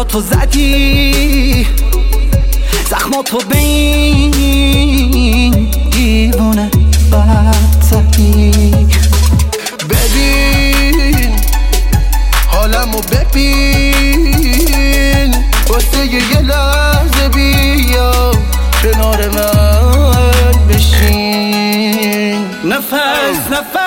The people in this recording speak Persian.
زخماتو زدی، زخماتو بین دیوونه بد زدی. ببین حالمو ببین، واسه یه لحظه بیا کنار من بشین. نفس